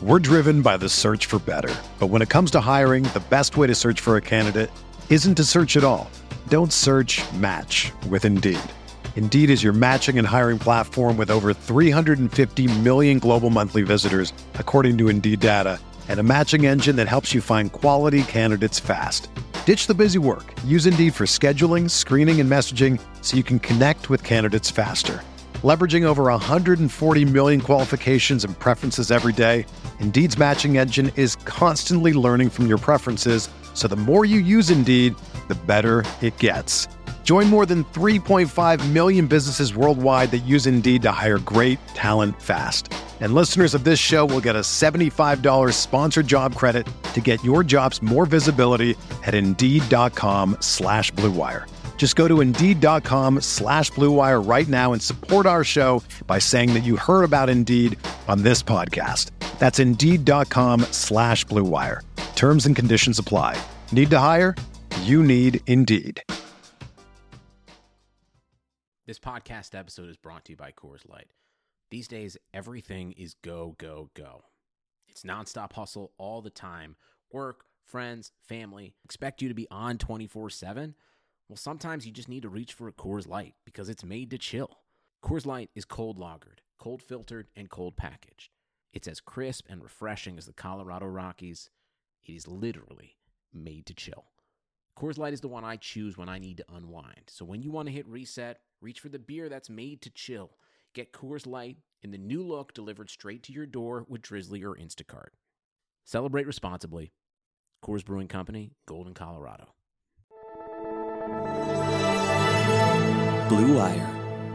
We're driven by the search for better. But when it comes to hiring, the best way to search for a candidate isn't to search at all. Don't search, match with Indeed. Indeed is your matching and hiring platform with over 350 million global monthly visitors, according to Indeed data, and a matching engine that helps you find quality candidates fast. Ditch the busy work. Use Indeed for scheduling, screening, and messaging so you can connect with candidates faster. Leveraging over 140 million qualifications and preferences every day, Indeed's matching engine is constantly learning from your preferences, so the more you use Indeed, the better it gets. Join more than 3.5 million businesses worldwide that use Indeed to hire great talent fast. And listeners of this show will get a $75 sponsored job credit to get your jobs more visibility at Indeed.com/Blue Wire. Just go to Indeed.com/Blue Wire right now and support our show by saying that you heard about Indeed on this podcast. That's Indeed.com/Blue Wire. Terms and conditions apply. Need to hire? You need Indeed. This podcast episode is brought to you by Coors Light. These days, everything is go, go, go. It's nonstop hustle all the time. Work, friends, family, expect you to be on 24/7. Well, sometimes you just need to reach for a Coors Light because it's made to chill. Coors Light is cold lagered, cold filtered, and cold packaged. It's as crisp and refreshing as the Colorado Rockies. It is literally made to chill. Coors Light is the one I choose when I need to unwind. So when you want to hit reset, reach for the beer that's made to chill. Get Coors Light in the new look delivered straight to your door with Drizzly or Instacart. Celebrate responsibly. Coors Brewing Company, Golden, Colorado. Blue Wire.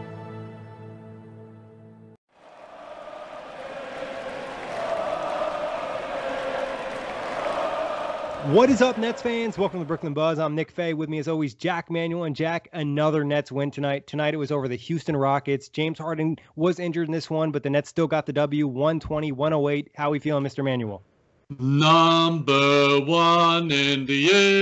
What is up, Nets fans? Welcome to Brooklyn Buzz. I'm Nick Fay. With me, as always, Jack Manuel. And Jack, another Nets win tonight. Tonight it was over the Houston Rockets. James Harden was injured in this one, but the Nets still got the W, 120-108. How are we feeling, Mr. Manuel? Number one in the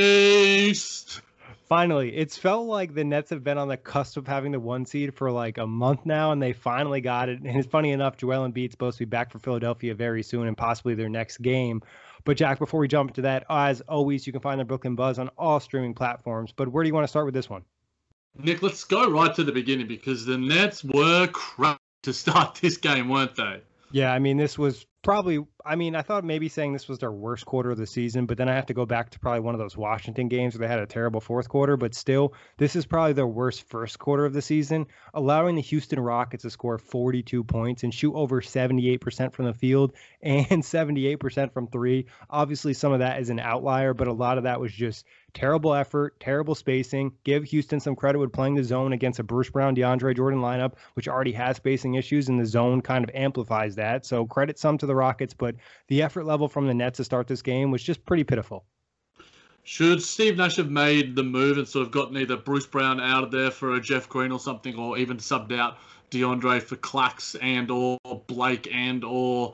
East. Finally, it's felt like the Nets have been on the cusp of having the 1 seed for like a month now, and they finally got it. And it's funny enough, Joel Embiid's supposed to be back for Philadelphia very soon and possibly their next game. But Jack, before we jump into that, as always, you can find the Brooklyn Buzz on all streaming platforms. But where do you want to start with this one? Nick, let's go right to the beginning because the Nets were crap to start this game, weren't they? Yeah, I mean, this was probably, I thought maybe saying this was their worst quarter of the season, but then I have to go back to probably one of those Washington games where they had a terrible fourth quarter, but still, this is probably their worst first quarter of the season, allowing the Houston Rockets to score 42 points and shoot over 78% from the field and 78% from three. Obviously, some of that is an outlier, but a lot of that was just terrible effort, terrible spacing. Give Houston some credit with playing the zone against a Bruce Brown, DeAndre Jordan lineup, which already has spacing issues, and the zone kind of amplifies that. So credit some to the Rockets, but the effort level from the Nets to start this game was just pretty pitiful. Should Steve Nash have made the move and sort of gotten either Bruce Brown out of there for a Jeff Green or something, or even subbed out DeAndre for Clax and or Blake and or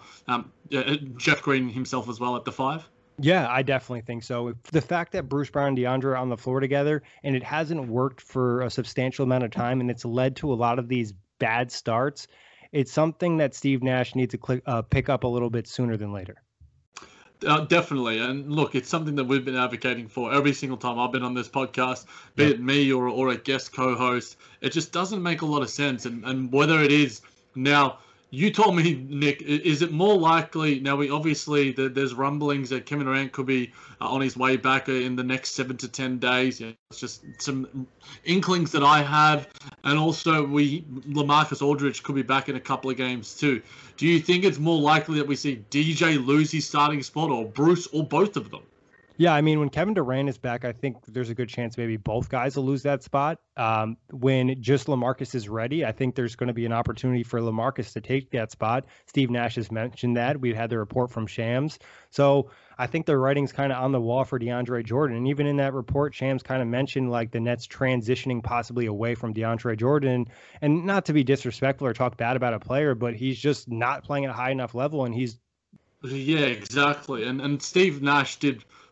Jeff Green himself as well at the 5? Yeah, I definitely think so. The fact that Bruce Brown and DeAndre are on the floor together, and it hasn't worked for a substantial amount of time, and it's led to a lot of these bad starts, it's something that Steve Nash needs to pick up a little bit sooner than later. Definitely. And look, it's something that we've been advocating for every single time I've been on this podcast, be it me or a guest co-host. It just doesn't make a lot of sense. And whether it is now, you told me, Nick, is it more likely now? There's rumblings that Kevin Durant could be on his way back in the next 7 to 10 days. It's just some inklings that I have, and also LaMarcus Aldridge could be back in a couple of games too. Do you think it's more likely that we see DJ lose his starting spot, or Bruce, or both of them? Yeah, I mean, when Kevin Durant is back, I think there's a good chance maybe both guys will lose that spot. When just LaMarcus is ready, I think there's going to be an opportunity for LaMarcus to take that spot. Steve Nash has mentioned that. We've had the report from Shams. So I think the writing's kind of on the wall for DeAndre Jordan. And even in that report, Shams kind of mentioned like the Nets transitioning possibly away from DeAndre Jordan. And not to be disrespectful or talk bad about a player, but he's just not playing at a high enough level. And he's... Yeah, exactly. And Steve Nash did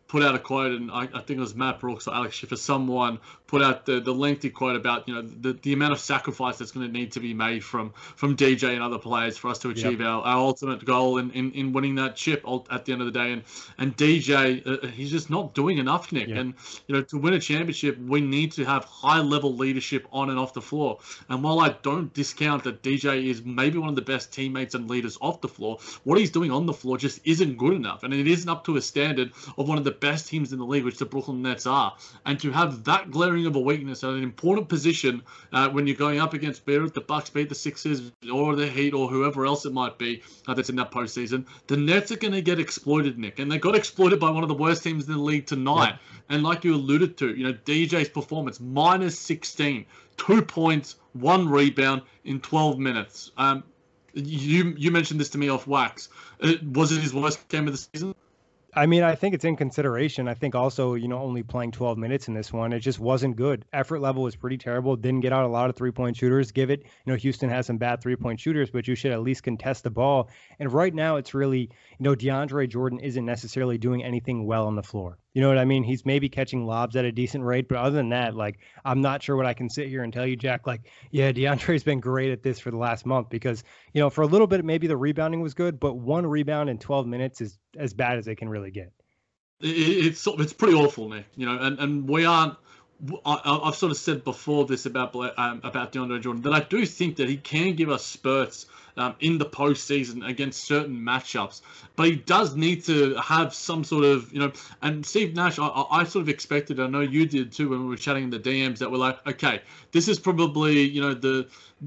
put out a quote, and I think it was Matt Brooks or Alex Schiffer, someone put out the lengthy quote about, you know, the amount of sacrifice that's going to need to be made from DJ and other players for us to achieve our ultimate goal in winning that chip at the end of the day. And DJ, he's just not doing enough, Nick. And, you know, to win a championship, we need to have high-level leadership on and off the floor. And while I don't discount that DJ is maybe one of the best teammates and leaders off the floor, what he's doing on the floor just isn't good enough. And it isn't up to a standard of one of the best teams in the league, which the Brooklyn Nets are. And to have that glaring of a weakness at an important position when you're going up against the Bucks, beat the Sixers, or the Heat, or whoever else it might be that's in that postseason, the Nets are going to get exploited, Nick. And they got exploited by one of the worst teams in the league tonight. And like you alluded to, you know, DJ's performance, minus 16, 2 points, 1 rebound in 12 minutes. You mentioned this to me off wax. Was it his worst game of the season? I mean, I think it's in consideration. I think also, you know, only playing 12 minutes in this one, it just wasn't good. Effort level was pretty terrible. Didn't get out a lot of three-point shooters. Give it, you know, Houston has some bad three-point shooters, but you should at least contest the ball. And right now it's really, you know, DeAndre Jordan isn't necessarily doing anything well on the floor. You know what I mean? He's maybe catching lobs at a decent rate, but other than that, like, I'm not sure what I can sit here and tell you, Jack. Like, yeah, DeAndre's been great at this for the last month because, you know, for a little bit, maybe the rebounding was good, but 1 rebound in 12 minutes is as bad as they can really get. It's pretty awful, Nick. You know, and we aren't. I've sort of said before this about DeAndre Jordan that I do think that he can give us spurts in the postseason against certain matchups, but he does need to have some sort of, you know. And Steve Nash, I sort of expected, I know you did too, when we were chatting in the DMs, that we're like, okay, this is probably, you know, the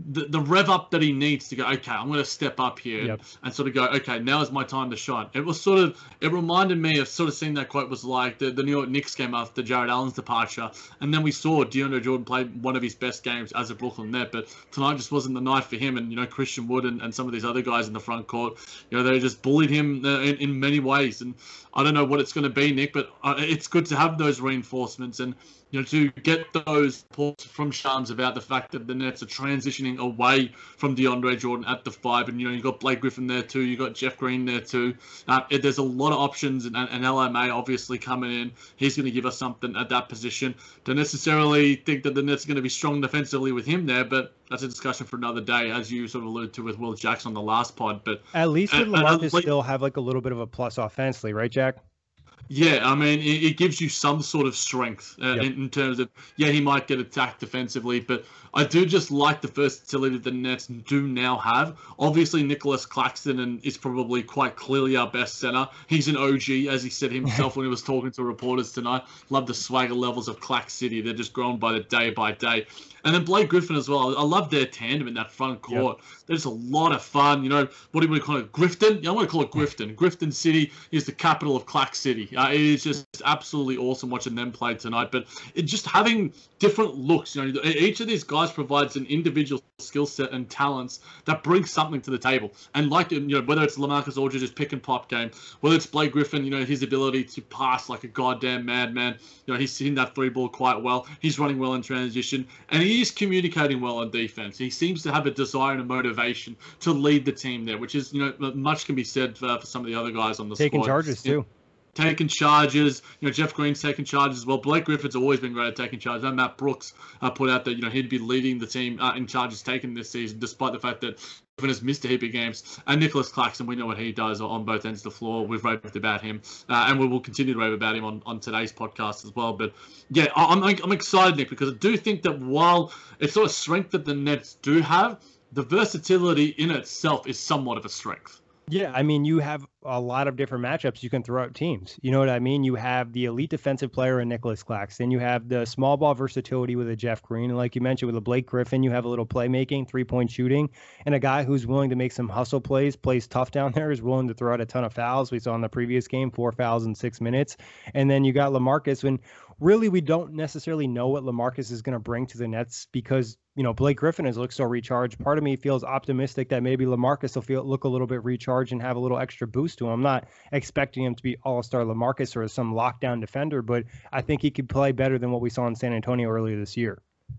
rev up that he needs to go, okay, I'm going to step up here and sort of go, okay, now is my time to shine. It was sort of, it reminded me of sort of seeing that quote was like the New York Knicks game after Jared Allen's departure. And then we saw DeAndre Jordan play one of his best games as a Brooklyn Net, but tonight just wasn't the night for him. And, you know, Christian Wood and some of these other guys in the front court, you know, they just bullied him in many ways. And I don't know what it's going to be, Nick, but it's good to have those reinforcements and, you know, to get those reports from Shams about the fact that the Nets are transitioning away from DeAndre Jordan at the 5. And, you know, you've got Blake Griffin there too. You've got Jeff Green there too. There's a lot of options, and LMA obviously coming in. He's going to give us something at that position. Don't necessarily think that the Nets are going to be strong defensively with him there, but that's a discussion for another day, as you sort of alluded to with Will Jackson on the last pod. But at least with LaMarcus still have like a little bit of a plus offensively, right, Jack? Yeah, I mean, it gives you some sort of strength in terms of, yeah, he might get attacked defensively, but I do just like the versatility that the Nets do now have. Obviously, Nicholas Claxton is probably quite clearly our best center. He's an OG, as he said himself when he was talking to reporters tonight. Love the swagger levels of Clax City. They're just grown by the day by day. And then Blake Griffin as well. I love their tandem in that front court. There's a lot of fun. You know, what do you want to call it? Grifton? Yeah, I want to call it Grifton. Grifton City is the capital of Clax City. It is just absolutely awesome watching them play tonight. But it just having different looks. You know, each of these guys provides an individual skill set and talents that bring something to the table. And like, you know, whether it's LaMarcus Aldridge's pick and pop game, whether it's Blake Griffin, you know, his ability to pass like a goddamn madman. You know, he's hitting that 3-ball quite well. He's running well in transition, and he is communicating well on defense. He seems to have a desire and a motivation to lead the team there, which is, you know, much can be said for some of the other guys on the squad. Taking charges too. Taking charges, you know, Jeff Green's taking charges as well. Blake Griffin's always been great at taking charges. And Matt Brooks put out that, you know, he'd be leading the team in charges taken this season, despite the fact that Griffin has missed a heap of games. And Nicholas Claxton, we know what he does on both ends of the floor. We've raved about him, and we will continue to rave about him on today's podcast as well. But yeah, I'm excited, Nick, because I do think that while it's sort of strength that the Nets do have, the versatility in itself is somewhat of a strength. Yeah, I mean, you have a lot of different matchups you can throw out teams. You know what I mean? You have the elite defensive player in Nicholas Claxton. You have the small ball versatility with a Jeff Green. And like you mentioned with a Blake Griffin, you have a little playmaking, 3-point shooting, and a guy who's willing to make some hustle plays tough down there, is willing to throw out a ton of fouls. We saw in the previous game, 4 fouls in 6 minutes. And then you got LaMarcus, when really we don't necessarily know what LaMarcus is going to bring to the Nets because, you know, Blake Griffin has looked so recharged. Part of me feels optimistic that maybe LaMarcus will look a little bit recharged and have a little extra boost to him. I'm not expecting him to be all-star LaMarcus or some lockdown defender, but I think he could play better than what we saw in San Antonio earlier this year.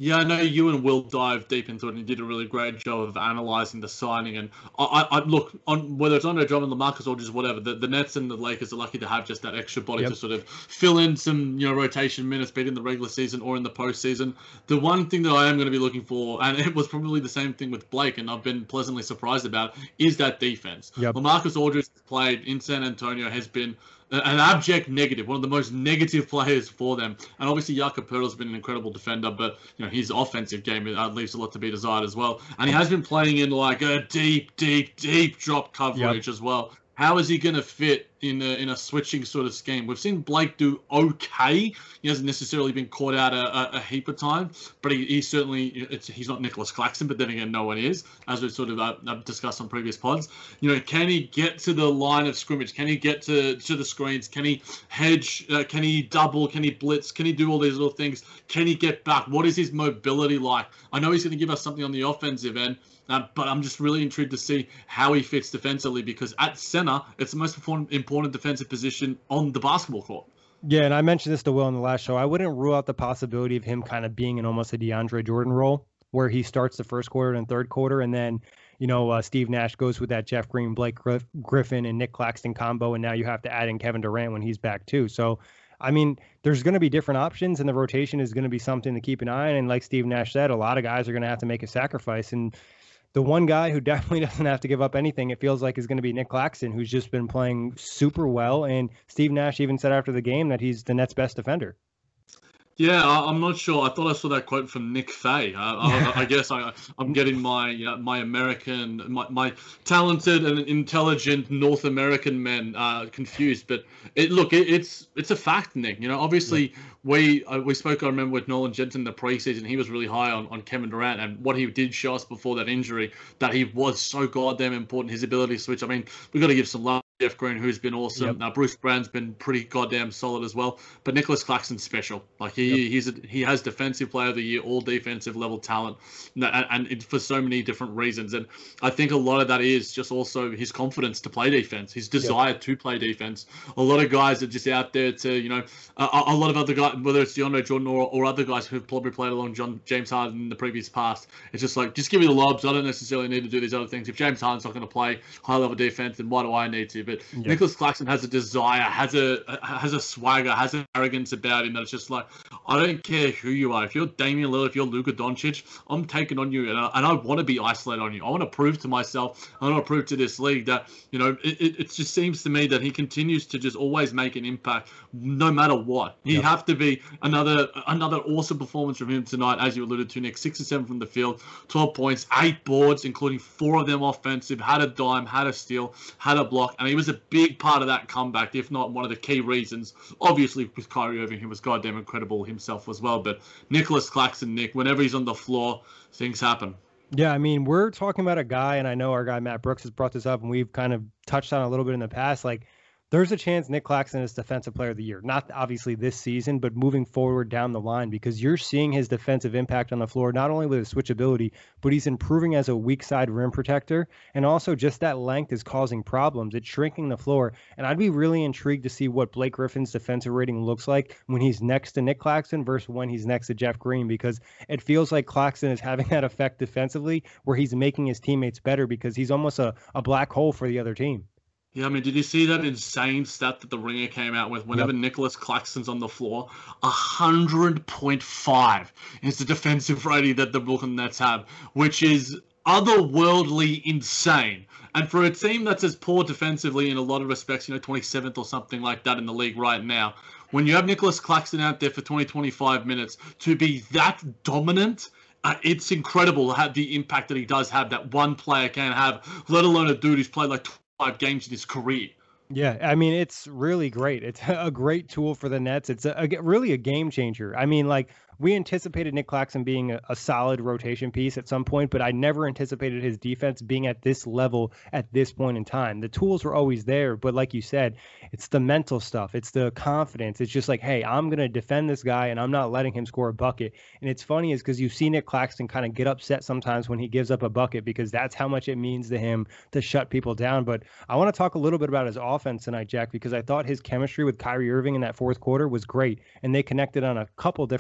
Yeah, I know you and Will dive deep into it, and you did a really great job of analysing the signing. And I look on whether it's Andre Drummond, LaMarcus Aldridge, whatever. The Nets and the Lakers are lucky to have just that extra body to sort of fill in some rotation minutes, be it in the regular season or in the postseason. The one thing that I am going to be looking for, and it was probably the same thing with Blake, and I've been pleasantly surprised about, is that defense. LaMarcus Aldridge played in San Antonio, has been an abject negative, one of the most negative players for them. And obviously Jakob Poeltl's been an incredible defender, but his offensive game leaves a lot to be desired as well. And he has been playing in like a deep drop coverage as well. How is he going to fit in a switching sort of scheme? We've seen Blake do okay. He hasn't necessarily been caught out a heap of time, but he certainly, he's not Nicholas Claxton, but then again, no one is, as we've sort of discussed on previous pods. Can he get to the line of scrimmage? Can he get to the screens? Can he hedge? Can he double? Can he blitz? Can he do all these little things? Can he get back? What is his mobility like? I know he's going to give us something on the offensive end, but I'm just really intrigued to see how he fits defensively, because at center, it's the most important defensive position on the basketball court. Yeah, and I mentioned this to Will in the last show. I wouldn't rule out the possibility of him kind of being in almost a DeAndre Jordan role, where he starts the first quarter and third quarter, and then Steve Nash goes with that Jeff Green, Blake Griffin, and Nick Claxton combo, and now you have to add in Kevin Durant when he's back too. So, I mean, there's going to be different options, and the rotation is going to be something to keep an eye on. And like Steve Nash said, a lot of guys are going to have to make a sacrifice. And the one guy who definitely doesn't have to give up anything, it feels like, is going to be Nick Claxton, who's just been playing super well. And Steve Nash even said after the game that he's the Nets' best defender. Yeah, I'm not sure. I thought I saw that quote from Nick Fay. I guess I'm getting my American, my talented and intelligent North American men confused. But it's a fact, Nick. Obviously we spoke. I remember with Nolan Jensen in the preseason. He was really high on Kevin Durant, and what he did show us before that injury, that he was so goddamn important. His ability to switch. I mean, we got to give some love. Jeff Green, who's been awesome. Now Bruce Brown's been pretty goddamn solid as well. But Nicholas Claxton's special. Like he has defensive player of the year, all defensive level talent, and for so many different reasons. And I think a lot of that is just also his confidence to play defense, his desire to play defense. A lot of guys are just out there to a lot of other guys, whether it's DeAndre Jordan or other guys who've probably played along James Harden in the previous past. It's just like, just give me the lobs. I don't necessarily need to do these other things. If James Harden's not going to play high level defense, then why do I need to? But Nicholas Claxton has a desire, has a swagger, has an arrogance about him that it's just like, I don't care who you are. If you're Damian Lillard, if you're Luka Doncic, I'm taking on you, and I want to be isolated on you. I want to prove to myself, I want to prove to this league that it just seems to me that he continues to just always make an impact, no matter what. He have to be another awesome performance from him tonight, as you alluded to, Nick. 6 or 7 from the field, 12 points, 8 boards, including 4 of them offensive. Had a dime, had a steal, had a block, and he was a big part of that comeback, if not one of the key reasons. Obviously, with Kyrie Irving, he was goddamn incredible himself as well. But Nicholas Claxton, Nick, whenever he's on the floor, things happen. Yeah, I mean, we're talking about a guy, and I know our guy Matt Brooks has brought this up, and we've kind of touched on it a little bit in the past. Like, there's a chance Nick Claxton is Defensive Player of the Year. Not obviously this season, but moving forward down the line, because you're seeing his defensive impact on the floor, not only with his switchability, but he's improving as a weak side rim protector. And also just that length is causing problems. It's shrinking the floor. And I'd be really intrigued to see what Blake Griffin's defensive rating looks like when he's next to Nick Claxton versus when he's next to Jeff Green, because it feels like Claxton is having that effect defensively where he's making his teammates better because he's almost a black hole for the other team. Yeah, I mean, did you see that insane stat that the Ringer came out with? Whenever Nicholas Claxton's on the floor, 100.5 is the defensive rating that the Brooklyn Nets have, which is otherworldly insane. And for a team that's as poor defensively in a lot of respects, 27th or something like that in the league right now, when you have Nicholas Claxton out there for 20-25 minutes to be that dominant, it's incredible to have the impact that he does have, that one player can have, let alone a dude who's played like 5 games in his career. Yeah, I mean, it's really great. It's a great tool for the Nets. It's really a game changer. I mean, like, we anticipated Nick Claxton being a solid rotation piece at some point, but I never anticipated his defense being at this level at this point in time. The tools were always there, but like you said, it's the mental stuff. It's the confidence. It's just like, hey, I'm going to defend this guy, and I'm not letting him score a bucket. And it's funny is because you see Nick Claxton kind of get upset sometimes when he gives up a bucket because that's how much it means to him to shut people down. But I want to talk a little bit about his offense tonight, Jack, because I thought his chemistry with Kyrie Irving in that fourth quarter was great, and they connected on a couple different plays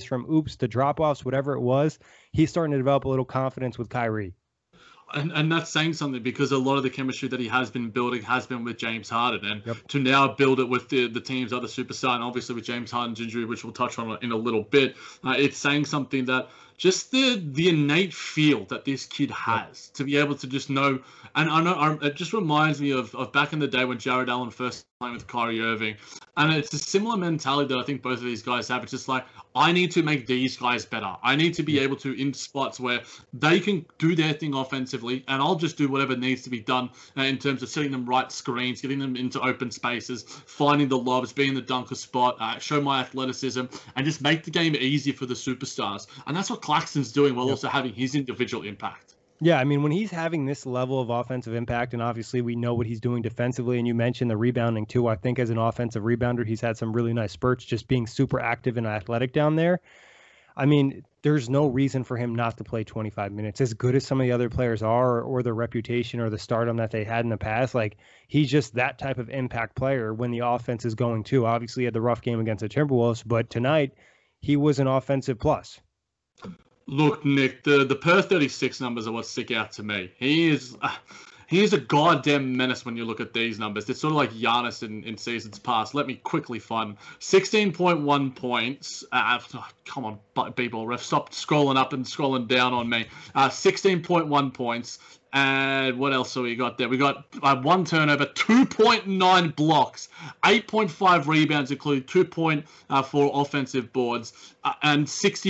from oops to drop-offs, whatever it was, he's starting to develop a little confidence with Kyrie. And that's saying something, because a lot of the chemistry that he has been building has been with James Harden, and to now build it with the team's other superstar, and obviously with James Harden's injury, which we'll touch on in a little bit, it's saying something that just the innate feel that this kid has to be able to just know. And I know it just reminds me of back in the day when Jared Allen first playing with Kyrie Irving. And it's a similar mentality that I think both of these guys have. It's just like, I need to make these guys better. I need to be able to, in spots where they can do their thing offensively, and I'll just do whatever needs to be done in terms of setting them right screens, getting them into open spaces, finding the lobs, being the dunker spot, show my athleticism, and just make the game easier for the superstars. And that's what Claxton's doing while also having his individual impact. Yeah, I mean, when he's having this level of offensive impact, and obviously we know what he's doing defensively, and you mentioned the rebounding too. I think as an offensive rebounder, he's had some really nice spurts, just being super active and athletic down there. I mean, there's no reason for him not to play 25 minutes. As good as some of the other players are, or their reputation or the stardom that they had in the past, like, he's just that type of impact player when the offense is going too. Obviously, he had the rough game against the Timberwolves, but tonight he was an offensive plus. Look, Nick, the per 36 numbers are what stick out to me. He is a goddamn menace when you look at these numbers. It's sort of like Giannis in seasons past. Let me quickly find 16.1 points. Come on, B-ball ref, stop scrolling up and scrolling down on me. 16.1 points. And what else have we got there? We got one turnover, 2.9 blocks, 8.5 rebounds, including 2.4 offensive boards, and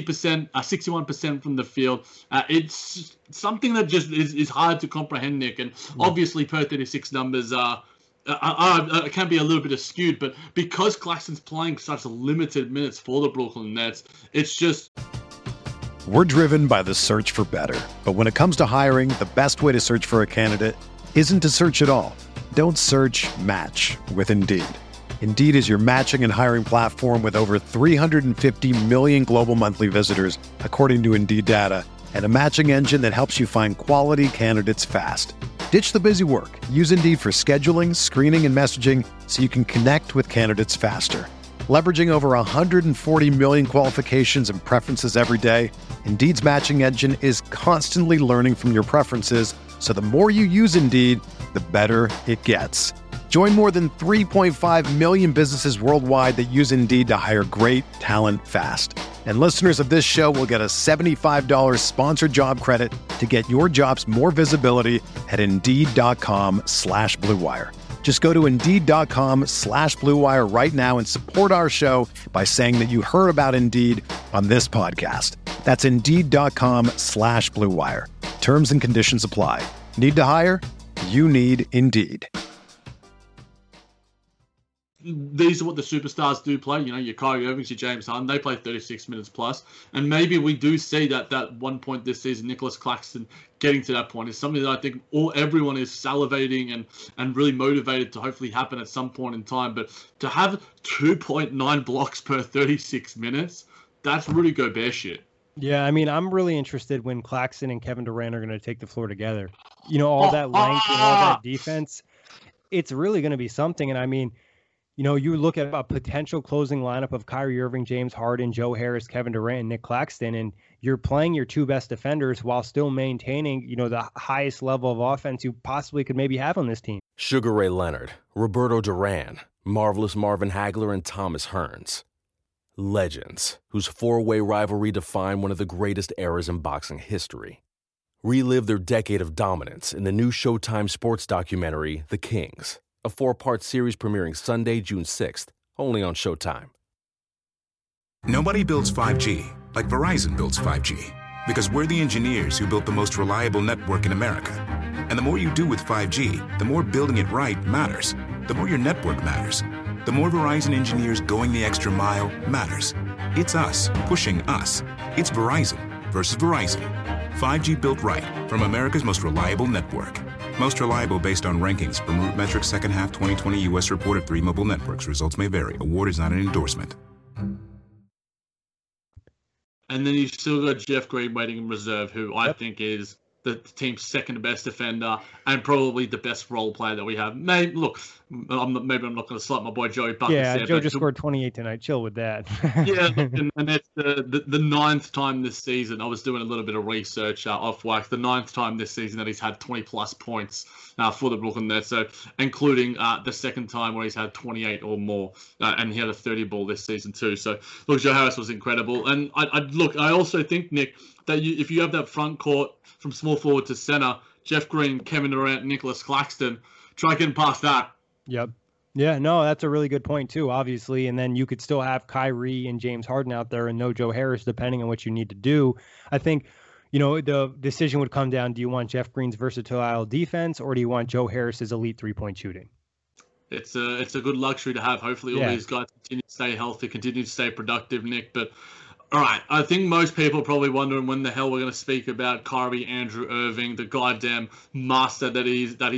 61% from the field. It's something that just is hard to comprehend, Nick. And obviously, per 36 numbers can be a little bit skewed, but because Claxton's playing such limited minutes for the Brooklyn Nets, it's just... We're driven by the search for better. But when it comes to hiring, the best way to search for a candidate isn't to search at all. Don't search, match with Indeed. Indeed is your matching and hiring platform with over 350 million global monthly visitors, according to Indeed data, and a matching engine that helps you find quality candidates fast. Ditch the busy work. Use Indeed for scheduling, screening, and messaging so you can connect with candidates faster. Leveraging over 140 million qualifications and preferences every day, Indeed's matching engine is constantly learning from your preferences, so the more you use Indeed, the better it gets. Join more than 3.5 million businesses worldwide that use Indeed to hire great talent fast. And listeners of this show will get a $75 sponsored job credit to get your jobs more visibility at Indeed.com/Blue Wire. Just go to Indeed.com/Blue Wire right now and support our show by saying that you heard about Indeed on this podcast. That's Indeed.com/Blue Wire. Terms and conditions apply. Need to hire? You need Indeed. These are what the superstars do play. You know, your Kyrie Irvings, your James Harden, they play 36 minutes plus. And maybe we do see that one point this season, Nicholas Claxton getting to that point is something that I think everyone is salivating and really motivated to hopefully happen at some point in time. But to have 2.9 blocks per 36 minutes, that's Rudy Gobert shit. Yeah, I mean, I'm really interested when Claxton and Kevin Durant are going to take the floor together. You know, all that length and all that defense, it's really going to be something. And I mean, you know, you look at a potential closing lineup of Kyrie Irving, James Harden, Joe Harris, Kevin Durant, and Nick Claxton, and you're playing your two best defenders while still maintaining, you know, the highest level of offense you possibly could maybe have on this team. Sugar Ray Leonard, Roberto Duran, Marvelous Marvin Hagler, and Thomas Hearns. Legends, whose four-way rivalry defined one of the greatest eras in boxing history. Relive their decade of dominance in the new Showtime sports documentary, The Kings, a 4-part series premiering Sunday, June 6th, only on Showtime. Nobody builds 5G like Verizon builds 5G, because we're the engineers who built the most reliable network in America. And the more you do with 5G, the more building it right matters. The more your network matters. The more Verizon engineers going the extra mile matters. It's us pushing us. It's Verizon versus Verizon. 5G built right from America's most reliable network. Most reliable based on rankings from RootMetrics second half 2020 U.S. report of 3 mobile networks. Results may vary. Award is not an endorsement. And then you've still got Jeff Green waiting in reserve, who I think is the team's second best defender, and probably the best role player that we have. Maybe I'm not going to slap my boy Joey Buckets. Yeah, there, Joe just scored 28 tonight. Chill with that. Yeah, and it's the ninth time this season. I was doing a little bit of research off wax. The ninth time this season that he's had 20-plus points for the Brooklyn Nets, so including the second time where he's had 28 or more, and he had a 30 ball this season too. So look, Joe Harris was incredible, and I also think, Nick, that if you have that front court from small forward to center, Jeff Green, Kevin Durant, Nicholas Claxton, try getting past that. Yep. Yeah, no, that's a really good point too, obviously. And then you could still have Kyrie and James Harden out there and no Joe Harris, depending on what you need to do. I think, the decision would come down, do you want Jeff Green's versatile defense or do you want Joe Harris's elite three-point shooting? It's a good luxury to have. Hopefully all these guys continue to stay healthy, continue to stay productive, Nick. But all right, I think most people are probably wondering when the hell we're going to speak about Kyrie Andrew Irving, the goddamn master that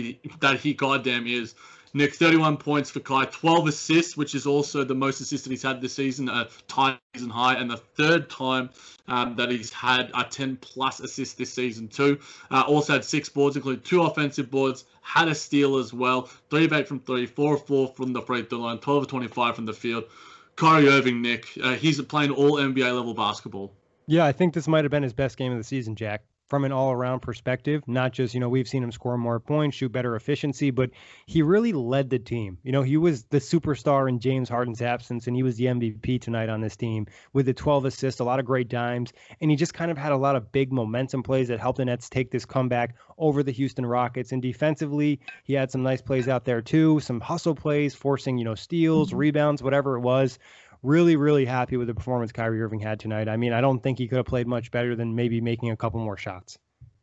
he goddamn is. Nick, 31 points for Kai, 12 assists, which is also the most assists that he's had this season, a season high, and the third time that he's had a 10-plus assists this season too. Also had 6 boards, including 2 offensive boards, had a steal as well, 3 of 8 from 3, 4 of 4 from the free throw line, 12 of 25 from the field. Kyrie Irving, Nick, he's playing all NBA level basketball. Yeah, I think this might have been his best game of the season, Jack. From an all-around perspective, not just, we've seen him score more points, shoot better efficiency, but he really led the team. He was the superstar in James Harden's absence, and he was the MVP tonight on this team with the 12 assists, a lot of great dimes, and he just kind of had a lot of big momentum plays that helped the Nets take this comeback over the Houston Rockets. And defensively, he had some nice plays out there too, some hustle plays, forcing, steals, rebounds, whatever it was. Really, really happy with the performance Kyrie Irving had tonight. I mean, I don't think he could have played much better than maybe making a couple more shots.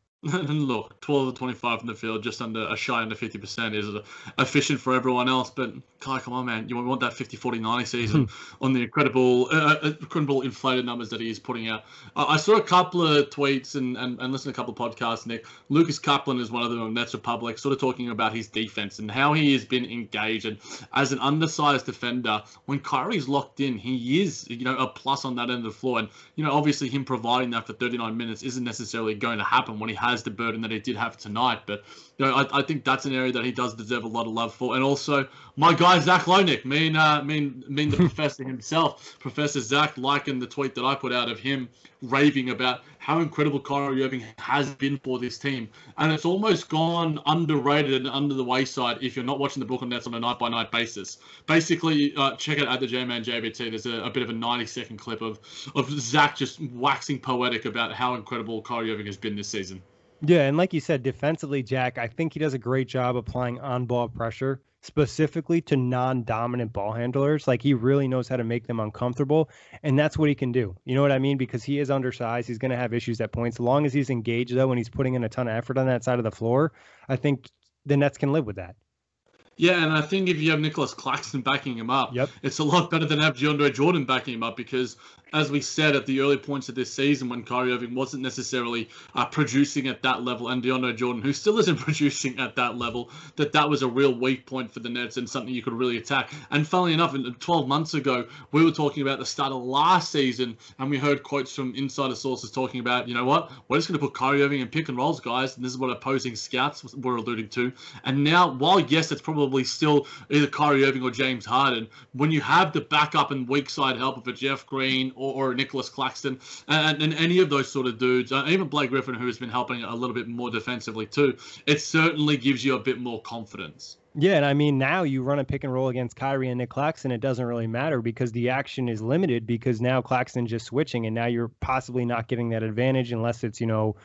And look, 12 of 25 from the field, just under 50% is efficient for everyone else. But Kai, come on, man, you want that 50, 40, 90 season on the incredible inflated numbers that he is putting out. I saw a couple of tweets and listened to a couple of podcasts, Nick. Lucas Kaplan is one of them on Nets Republic, sort of talking about his defense and how he has been engaged. And as an undersized defender, when Kyrie's locked in, he is, a plus on that end of the floor. And, obviously him providing that for 39 minutes isn't necessarily going to happen when he has the burden that he did have tonight. But I think that's an area that he does deserve a lot of love for. And also my guy Zach Lonick, mean the professor himself, Professor Zach, liking the tweet that I put out of him raving about how incredible Kyrie Irving has been for this team. And it's almost gone underrated and under the wayside if you're not watching the Brooklyn Nets on a night-by-night basis. Basically, check it out at the J-Man JVT. There's a bit of a 90-second clip of Zach just waxing poetic about how incredible Kyrie Irving has been this season. Yeah, and like you said, defensively, Jack, I think he does a great job applying on-ball pressure, specifically to non-dominant ball handlers. Like, he really knows how to make them uncomfortable, and that's what he can do. You know what I mean? Because he is undersized. He's going to have issues at points. As long as he's engaged, though, and he's putting in a ton of effort on that side of the floor, I think the Nets can live with that. Yeah, and I think if you have Nicholas Claxton backing him up, it's a lot better than have DeAndre Jordan backing him up because, as we said at the early points of this season when Kyrie Irving wasn't necessarily producing at that level, and DeAndre Jordan, who still isn't producing at that level, that was a real weak point for the Nets and something you could really attack. And funnily enough, 12 months ago, we were talking about the start of last season, and we heard quotes from insider sources talking about, we're just going to put Kyrie Irving in pick and rolls, guys, and this is what opposing scouts were alluding to. And now, while, yes, it's probably still either Kyrie Irving or James Harden, when you have the backup and weak side help of a Jeff Green or Nicholas Claxton and any of those sort of dudes, even Blake Griffin, who has been helping a little bit more defensively too, it certainly gives you a bit more confidence. Yeah, and I mean, now you run a pick and roll against Kyrie and Nick Claxton, it doesn't really matter because the action is limited because now Claxton's just switching and now you're possibly not getting that advantage unless it's,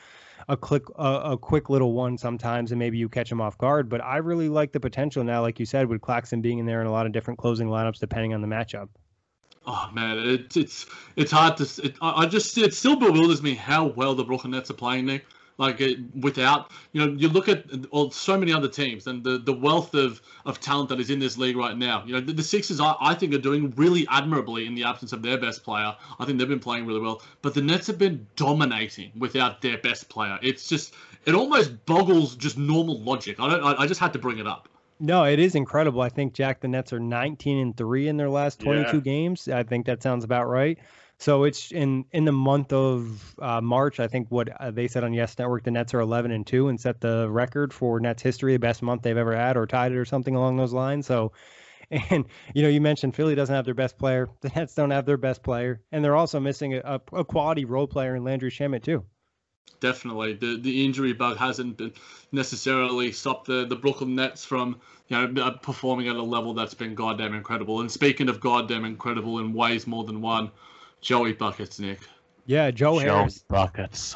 a quick little one sometimes and maybe you catch him off guard. But I really like the potential now, like you said, with Claxton being in there in a lot of different closing lineups depending on the matchup. Oh man, it's hard to. It still bewilders me how well the Brooklyn Nets are playing, Nick. Like without, you look at so many other teams and the wealth of talent that is in this league right now. The Sixers, I think, are doing really admirably in the absence of their best player. I think they've been playing really well. But the Nets have been dominating without their best player. It's just, it almost boggles just normal logic. I just had to bring it up. No, it is incredible. I think, Jack, the Nets are 19-3 in their last 22 games. I think that sounds about right. So it's in the month of March, I think what they said on Yes Network, the Nets are 11-2 and set the record for Nets history, the best month they've ever had, or tied it or something along those lines. So, and you mentioned Philly doesn't have their best player. The Nets don't have their best player, and they're also missing a quality role player in Landry Shamet too. Definitely, the injury bug hasn't been necessarily stopped the Brooklyn Nets from performing at a level that's been goddamn incredible. And speaking of goddamn incredible in ways more than one, Joey Buckets, Nick. Yeah, Joe Harris. Buckets.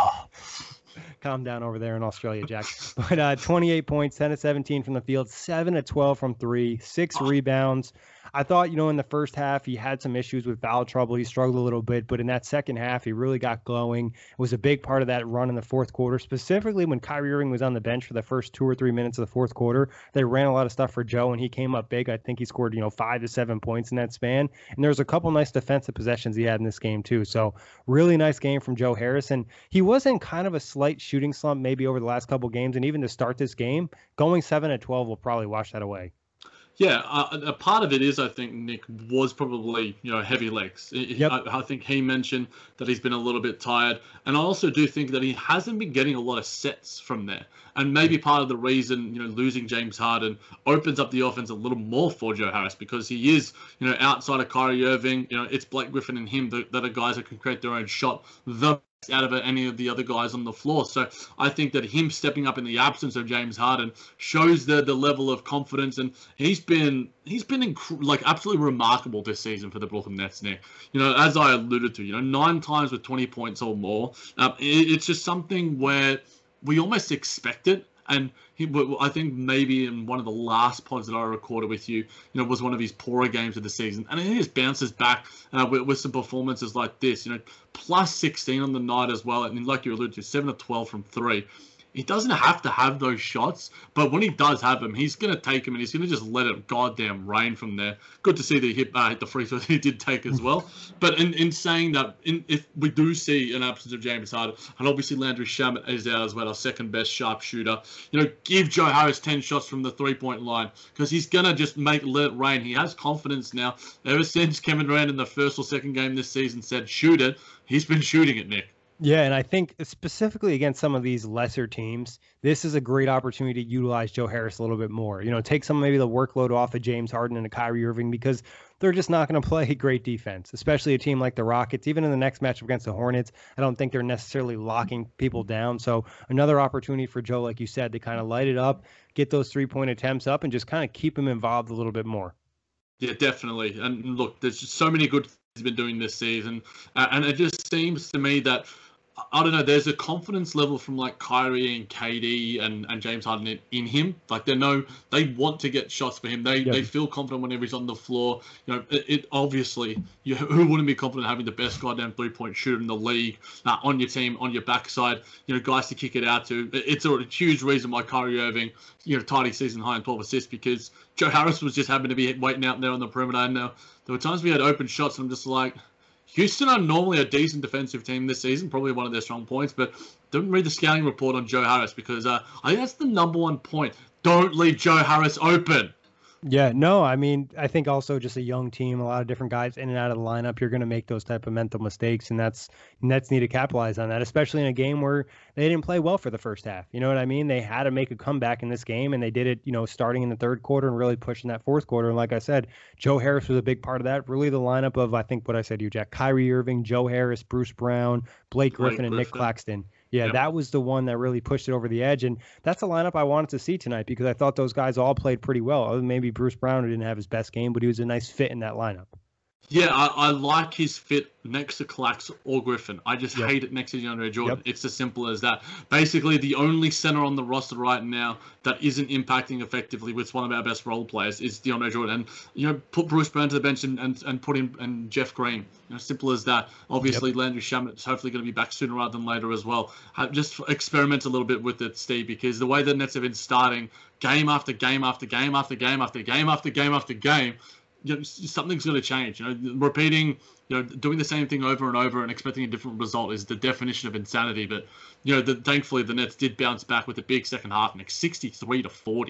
Calm down over there in Australia, Jack. But 28 points, 10 of 17 from the field, 7 of 12 from 3, 6 rebounds. I thought, in the first half, he had some issues with foul trouble. He struggled a little bit, but in that second half, he really got glowing. It was a big part of that run in the fourth quarter, specifically when Kyrie Irving was on the bench for the first 2 or 3 minutes of the fourth quarter. They ran a lot of stuff for Joe, and he came up big. I think he scored, 5 to 7 points in that span. And there was a couple nice defensive possessions he had in this game, too. So really nice game from Joe Harris. And he was in kind of a slight shooting slump maybe over the last couple games. And even to start this game, going 7 of 12 will probably wash that away. Yeah, a part of it is, I think, Nick, was probably, heavy legs. Yep. I think he mentioned that he's been a little bit tired. And I also do think that he hasn't been getting a lot of sets from there. And maybe part of the reason, losing James Harden opens up the offense a little more for Joe Harris, because he is, outside of Kyrie Irving, it's Blake Griffin and him that are guys that can create their own shot out of any of the other guys on the floor. So I think that him stepping up in the absence of James Harden shows the level of confidence, and he's been absolutely remarkable this season for the Brooklyn Nets, Nick. As I alluded to, 9 times with 20 points or more. It's just something where we almost expect it. And I think maybe in one of the last pods that I recorded with you, was one of his poorer games of the season. And he just bounces back with some performances like this, plus 16 on the night as well. And like you alluded to, 7 of 12 from 3. He doesn't have to have those shots, but when he does have them, he's going to take them and he's going to just let it goddamn rain from there. Good to see that he hit the free throw that he did take as well. But in saying that, if we do see an absence of James Harden, and obviously Landry Shamet is out as well, our second best sharpshooter, give Joe Harris 10 shots from the 3-point line, because he's going to just let it rain. He has confidence now. Ever since Kevin Durant in the first or second game this season said, shoot it, he's been shooting it, Nick. Yeah, and I think specifically against some of these lesser teams, this is a great opportunity to utilize Joe Harris a little bit more. Take some maybe the workload off of James Harden and Kyrie Irving, because they're just not going to play great defense, especially a team like the Rockets. Even in the next matchup against the Hornets, I don't think they're necessarily locking people down. So another opportunity for Joe, like you said, to kind of light it up, get those 3-point attempts up, and just kind of keep him involved a little bit more. Yeah, definitely. And look, there's just so many good things he's been doing this season. And it just seems to me that, I don't know, there's a confidence level from like Kyrie and KD and James Harden in him. Like they want to get shots for him. They feel confident whenever he's on the floor. It obviously, who wouldn't be confident having the best goddamn 3-point shooter in the league on your team, on your backside, guys to kick it out to. It's a huge reason why Kyrie Irving, tied his season high in 12 assists, because Joe Harris was just happened to be waiting out there on the perimeter. And there were times we had open shots and I'm just like, Houston are normally a decent defensive team this season, probably one of their strong points, but don't read the scouting report on Joe Harris, because I think that's the number one point. Don't leave Joe Harris open. Yeah, no, I mean, I think also just a young team, a lot of different guys in and out of the lineup, you're going to make those type of mental mistakes, and Nets need to capitalize on that, especially in a game where they didn't play well for the first half. You know what I mean? They had to make a comeback in this game, and they did it, starting in the third quarter and really pushing that fourth quarter. And like I said, Joe Harris was a big part of that. Really the lineup of, I think what I said to you, Jack, Kyrie Irving, Joe Harris, Bruce Brown, Blake Griffin, and Nick Claxton. Yeah, That was the one that really pushed it over the edge. And that's a lineup I wanted to see tonight, because I thought those guys all played pretty well. Other than maybe Bruce Brown, who didn't have his best game, but he was a nice fit in that lineup. Yeah, I like his fit next to Clax or Griffin. I just hate it next to DeAndre Jordan. It's as simple as that. Basically, the only center on the roster right now that isn't impacting effectively with one of our best role players is DeAndre Jordan. And, put Bruce Brown to the bench and put him and Jeff Green. Simple as that. Obviously, Landry Shamet is hopefully going to be back sooner rather than later as well. Just experiment a little bit with it, Steve, because the way the Nets have been starting game after game after game after game after game after game after game, something's going to change. Repeating, doing the same thing over and over and expecting a different result is the definition of insanity. But thankfully the Nets did bounce back with a big second half, Nick, 63-40.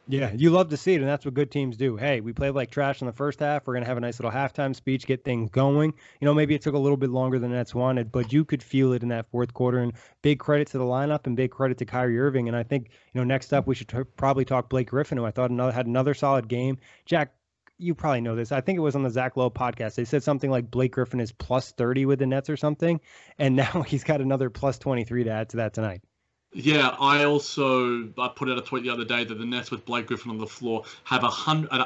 Yeah, you love to see it, and that's what good teams do. Hey, we played like trash in the first half. We're going to have a nice little halftime speech, get things going. Maybe it took a little bit longer than the Nets wanted, but you could feel it in that fourth quarter. And big credit to the lineup and big credit to Kyrie Irving. And I think, next up we should probably talk Blake Griffin, who I thought had another solid game. Jack, you probably know this. I think it was on the Zach Lowe podcast. They said something like Blake Griffin is plus 30 with the Nets or something, and now he's got another plus 23 to add to that tonight. Yeah, I put out a tweet the other day that the Nets with Blake Griffin on the floor have a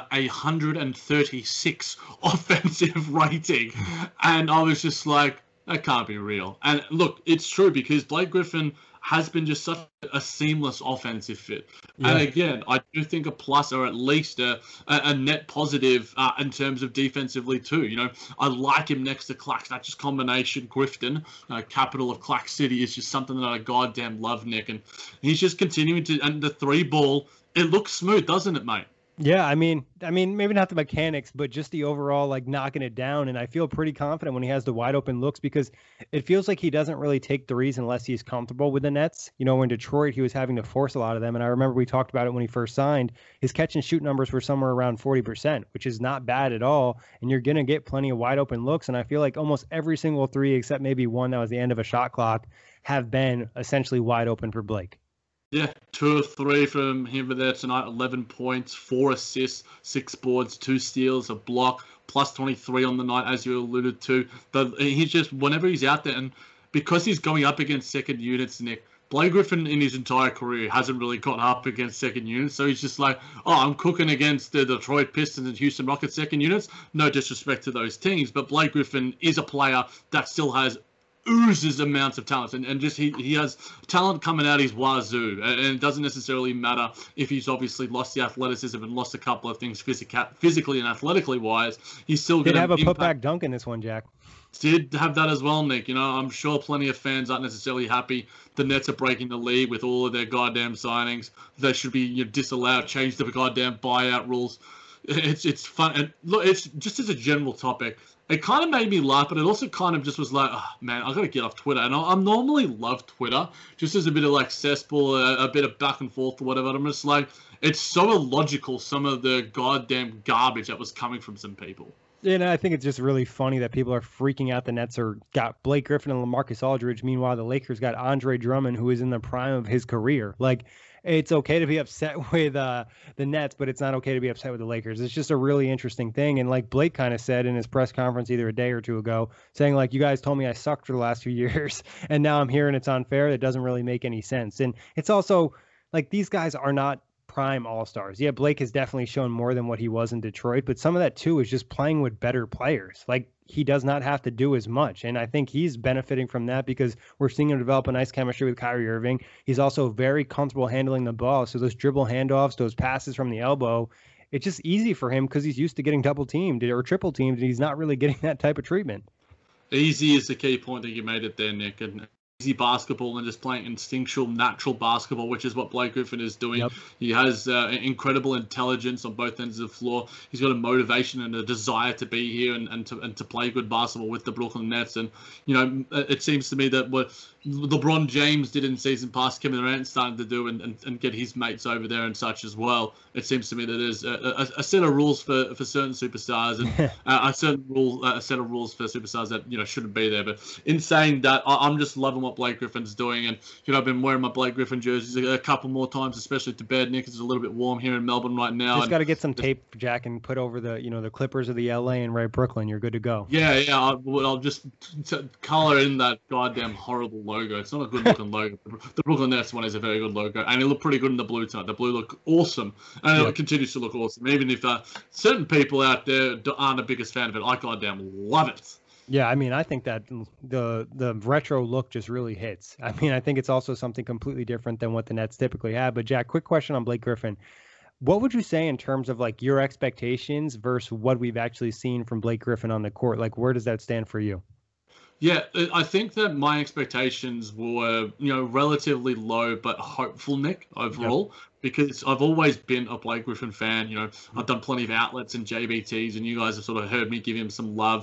136 offensive rating, and I was just like, that can't be real. And look, it's true because Blake Griffin has been just such a seamless offensive fit. Yeah. And again, I do think a plus or at least a net positive in terms of defensively too. I like him next to Clax. That just combination, Grifton, capital of Clax City, is just something that I goddamn love, Nick. And he's just continuing to, and the three ball, it looks smooth, doesn't it, mate? Yeah, I mean, maybe not the mechanics, but just the overall, like, knocking it down. And I feel pretty confident when he has the wide open looks because it feels like he doesn't really take threes unless he's comfortable with the Nets. In Detroit, he was having to force a lot of them. And I remember we talked about it when he first signed. His catch and shoot numbers were somewhere around 40%, which is not bad at all. And you're going to get plenty of wide open looks. And I feel like almost every single three, except maybe one that was the end of a shot clock, have been essentially wide open for Blake. Yeah, 2 of 3 from him there tonight. 11 points, 4 assists, 6 boards, 2 steals, a block, plus 23 on the night, as you alluded to. But he's just, whenever he's out there, and because he's going up against second units, Nick, Blake Griffin in his entire career hasn't really got up against second units. So he's just like, I'm cooking against the Detroit Pistons and Houston Rockets second units. No disrespect to those teams, but Blake Griffin is a player that still has oozes amounts of talent, and just he has talent coming out his wazoo, and it doesn't necessarily matter if he's obviously lost the athleticism and lost a couple of things physically and athletically wise. He's still going to have a putback dunk in this one, Jack. Did have that as well, Nick. I'm sure plenty of fans aren't necessarily happy the Nets are breaking the league with all of their goddamn signings. They should be disallowed, change the goddamn buyout rules. It's fun, and look, it's just as a general topic. It kind of made me laugh, but it also kind of just was like, oh, man, I got to get off Twitter. And I normally love Twitter, just as a bit of like cesspool, a bit of back and forth or whatever. I'm just like, it's so illogical, some of the goddamn garbage that was coming from some people. Yeah, and I think it's just really funny that people are freaking out. The Nets got Blake Griffin and LaMarcus Aldridge. Meanwhile, the Lakers got Andre Drummond, who is in the prime of his career. Like, it's okay to be upset with the Nets, but it's not okay to be upset with the Lakers. It's just a really interesting thing. And like Blake kind of said in his press conference either a day or two ago, saying like, you guys told me I sucked for the last few years, and now I'm here and it's unfair. That doesn't really make any sense. And it's also like these guys are not prime all-stars. Yeah, Blake has definitely shown more than what he was in Detroit, but some of that too is just playing with better players. Like, he does not have to do as much, and I think he's benefiting from that because we're seeing him develop a nice chemistry with Kyrie Irving. He's also very comfortable handling the ball, so those dribble handoffs, those passes from the elbow, it's just easy for him because he's used to getting double teamed or triple teamed, and he's not really getting that type of treatment. Easy is the key point that you made it there, Nick, and easy basketball and just playing instinctual, natural basketball, which is what Blake Griffin is doing. Yep. He has incredible intelligence on both ends of the floor. He's got a motivation and a desire to be here and to play good basketball with the Brooklyn Nets. And, it seems to me that what LeBron James did in season past, Kevin Durant started to do and get his mates over there and such as well. It seems to me that there's a set of rules for certain superstars and a set of rules for superstars that, shouldn't be there. But in saying that, I'm just loving what Blake Griffin's doing. And, I've been wearing my Blake Griffin jerseys a couple more times, especially to bed, Nick. It's a little bit warm here in Melbourne right now. Just got to get some tape, Jack, and put over the, the Clippers of the LA and Brooklyn. You're good to go. Yeah. I'll just color in that goddamn horrible logo. It's not a good looking logo. The Brooklyn Nets one is a very good logo, and it looked pretty good in the blue tonight. The blue looked awesome, and it continues to look awesome. Even if certain people out there aren't the biggest fan of it, I goddamn love it. Yeah, I think that the retro look just really hits. I think it's also something completely different than what the Nets typically have. But Jack, quick question on Blake Griffin. What would you say in terms of like your expectations versus what we've actually seen from Blake Griffin on the court? Like, where does that stand for you? Yeah, I think that my expectations were, relatively low but hopeful, Nick, overall, because I've always been a Blake Griffin fan. I've done plenty of outlets and JBTs, and you guys have sort of heard me give him some love.